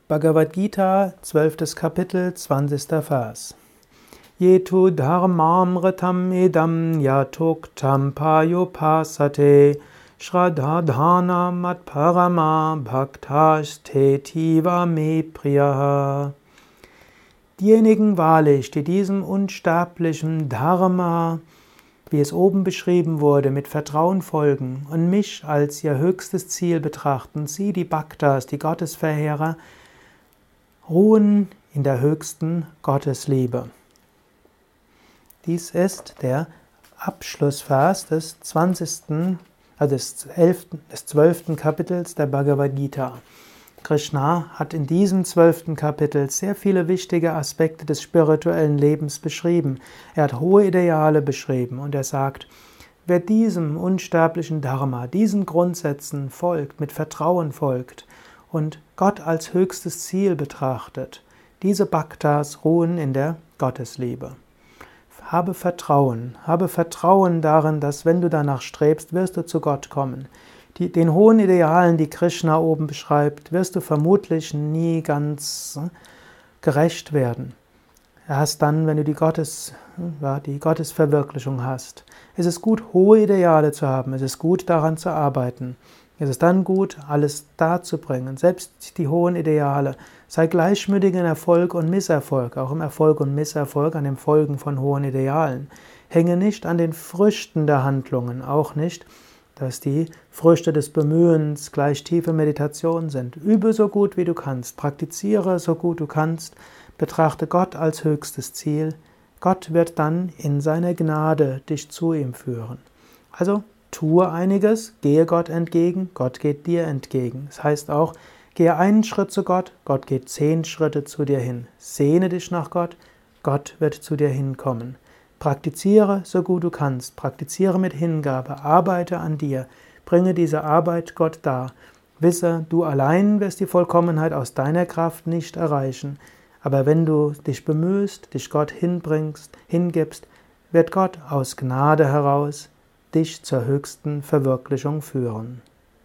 Bhagavad Gita, 12. Kapitel, 20. Vers. Yetu dharmamritam idam yatuktam payupasate shraddhadhana matparama bhaktastetiva me priyaha. Diejenigen wahrlich, die diesem unsterblichen Dharma, wie es oben beschrieben wurde, mit Vertrauen folgen und mich als ihr höchstes Ziel betrachten, sie, die Bhaktas, die Gottesverehrer, ruhen in der höchsten Gottesliebe. Dies ist der Abschlussvers des 12. Kapitels der Bhagavad Gita. Krishna hat in diesem 12. Kapitel sehr viele wichtige Aspekte des spirituellen Lebens beschrieben. Er hat hohe Ideale beschrieben und er sagt, wer diesem unsterblichen Dharma, diesen Grundsätzen folgt, mit Vertrauen folgt und Gott als höchstes Ziel betrachtet, diese Bhaktas ruhen in der Gottesliebe. Habe Vertrauen darin, dass wenn du danach strebst, wirst du zu Gott kommen. Den hohen Idealen, die Krishna oben beschreibt, wirst du vermutlich nie ganz gerecht werden. Erst dann, wenn du die Gottesverwirklichung hast. Es ist gut, hohe Ideale zu haben, es ist gut, daran zu arbeiten. Es ist dann gut, alles darzubringen, selbst die hohen Ideale. Sei gleichmütig in Erfolg und Misserfolg, auch im Erfolg und Misserfolg, an dem Folgen von hohen Idealen. Hänge nicht an den Früchten der Handlungen, auch nicht, dass die Früchte des Bemühens gleich tiefe Meditation sind. Übe so gut wie du kannst, praktiziere so gut du kannst, betrachte Gott als höchstes Ziel. Gott wird dann in seiner Gnade dich zu ihm führen. Also tue einiges, gehe Gott entgegen, Gott geht dir entgegen. Das heißt auch, gehe einen Schritt zu Gott, Gott geht 10 Schritte zu dir hin. Sehne dich nach Gott, Gott wird zu dir hinkommen. Praktiziere so gut du kannst, praktiziere mit Hingabe, arbeite an dir, bringe diese Arbeit Gott dar. Wisse, du allein wirst die Vollkommenheit aus deiner Kraft nicht erreichen, aber wenn du dich bemühst, dich Gott hingibst, wird Gott aus Gnade heraus dich zur höchsten Verwirklichung führen.